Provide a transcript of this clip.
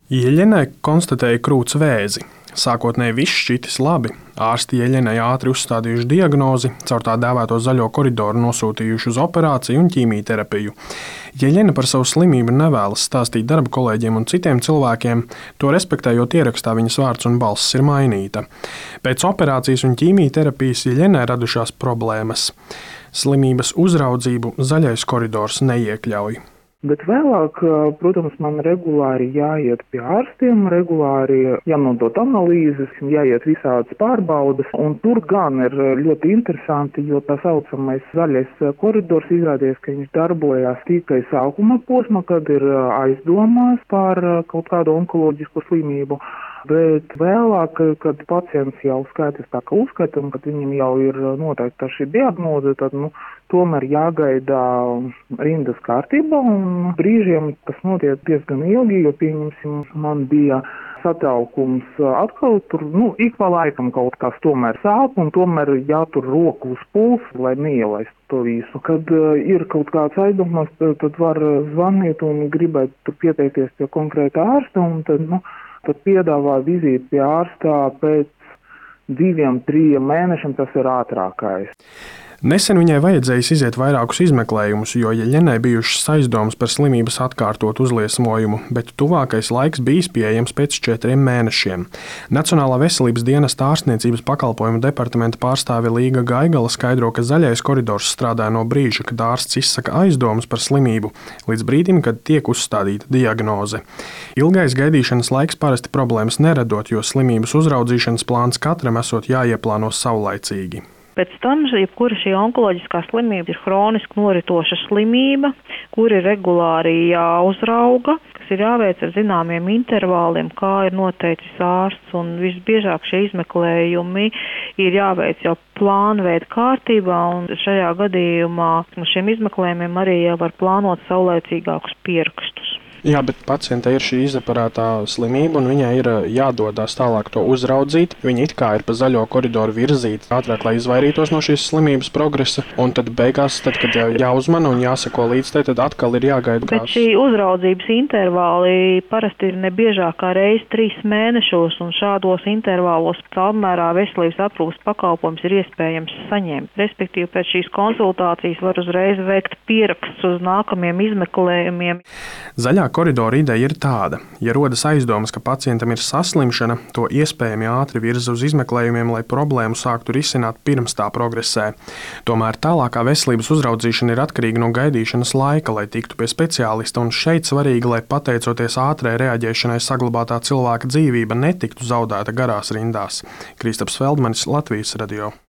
Ieļenai konstatēja krūts vēzi. Sākotnēji viss šķitis labi. Ārsti Ieļenai ātri uzstādījuši diagnozi, caur tā dēvēto zaļo koridoru nosūtījuši uz operāciju un ķīmijterapiju. Ieļena par savu slimību nevēlas stāstīt darba kolēģiem un citiem cilvēkiem, to respektējot ierakstā viņas vārds un balss ir mainīta. Pēc operācijas un ķīmijterapijas Ieļenai radušās problēmas. Slimības uzraudzību zaļais koridors neiekļauj. Bet vēlāk, protams, man regulāri jāiet pie ārstiem, regulāri jānodod analīzes, jāiet visādas pārbaudes, un tur gan ir ļoti interesanti, jo tā saucamais zaļais koridors izrādījās, ka viņš darbojās tikai sākuma posma, kad ir aizdomās par kaut kādu onkoloģisku slimību. Bet vēlāk, kad pacients jau skaitās tā, ka uzskatām, ka viņam jau ir noteikta šī diagnoze, tad tomēr jāgaida rindas kārtībā, un brīžiem tas notiek diezgan ilgi, jo, pieņemsim, man bija satraukums atkal tur, ik pa laikam kaut kas tomēr sāp, un tomēr jātur roku uz pulsu, lai neielaistu to visu. Kad ir kaut kāds aizdomās, tad var zvanīt un gribēt tur pieteikties pie konkrēta ārsta, un tad piedāvā vizīti pie ārstā pēc 2-3 mēnešiem, tas ir ātrākais. Nesen viņai vajadzējis iziet vairākus izmeklējumus, jo Ieļenai bijušas aizdomas par slimības atkārtotu uzliesmojumu, bet tuvākais laiks bijis pieejams pēc 4 mēnešiem. Nacionālā veselības dienesta ārstniecības pakalpojumu departamenta pārstāve Līga Gaigala skaidro, ka zaļais koridors strādā no brīža, kad ārsts izsaka aizdomas par slimību, līdz brīdim, kad tiek uzstādīta diagnoze. Ilgais gaidīšanas laiks parasti problēmas neradot, jo slimības uzraudzīšanas plāns katram esot jāieplāno saulaicīgi. Pēc tam, jebkura šī onkoloģiskā slimība ir hroniski noritoša slimība, kur ir regulāri jāuzrauga, kas ir jāveic ar zināmiem intervāliem, kā ir noteicis ārsts, un visbiežāk šie izmeklējumi ir jāveic jau plānveida kārtībā, un šajā gadījumā šiem izmeklējumiem arī jau var plānot saulaicīgākus pierakstus. Jā, bet pacientei ir šī izaparētā slimība, un viņai ir jādodas tālāk to uzraudzīt. Viņa it kā ir pa zaļo koridoru virzīta ātrāk, lai izvairītos no šīs slimības progresa, un tad beigās, kad jāuzmana un jāsako līdz tai, tad atkal ir jāgaida. Bet šī uzraudzības intervāli parasti ir nebiežāk kā reiz 3 mēnešos, un šādos intervālos apmērā veselības aprūpes pakalpojums ir iespējams saņemt. Respektīvi, pēc šīs konsultācijas var uzreiz veikt pierakstus uz nākamiem izmeklējumiem. Zaļā koridora ideja ir tāda: ja rodas aizdomas, ka pacientam ir saslimšana, to iespējami ātri virza uz izmeklējumiem, lai problēmu sāktu risināt pirms tā progresē. Tomēr tālākā veselības uzraudzīšana ir atkarīga no gaidīšanas laika, lai tiktu pie speciālista, un šeit svarīgi, lai pateicoties ātrai reaģēšanai saglabātā cilvēka dzīvība netiktu zaudēta garās rindās. Kristaps Feldmanis, Latvijas radio.